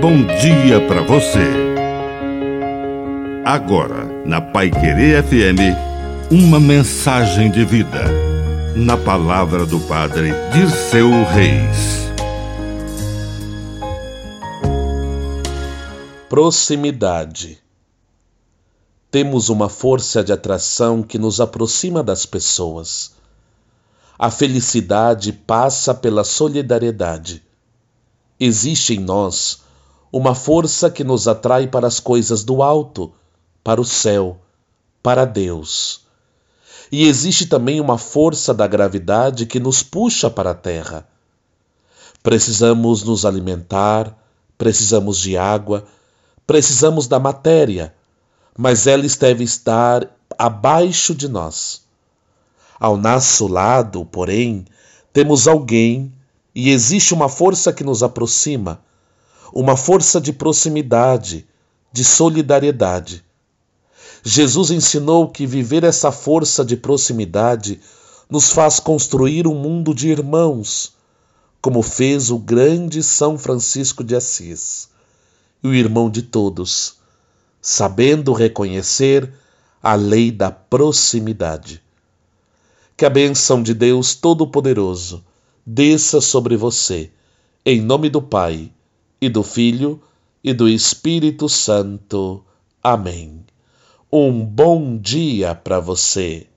bom dia para você. Agora, na Paiquerê FM, uma mensagem de vida. Na palavra do Padre Dirceu Reis. Proximidade. Temos uma força de atração que nos aproxima das pessoas. A felicidade passa pela solidariedade. Existe em nós uma força que nos atrai para as coisas do alto, para o céu, para Deus. E existe também uma força da gravidade que nos puxa para a terra. Precisamos nos alimentar, precisamos de água, precisamos da matéria, mas ela deve estar abaixo de nós. Ao nosso lado, porém, temos alguém e existe uma força que nos aproxima, uma força de proximidade, de solidariedade. Jesus ensinou que viver essa força de proximidade nos faz construir um mundo de irmãos, como fez o grande São Francisco de Assis, o irmão de todos, sabendo reconhecer a lei da proximidade. Que a bênção de Deus Todo-Poderoso desça sobre você, em nome do Pai, e do Filho, e do Espírito Santo. Amém. Um bom dia para você.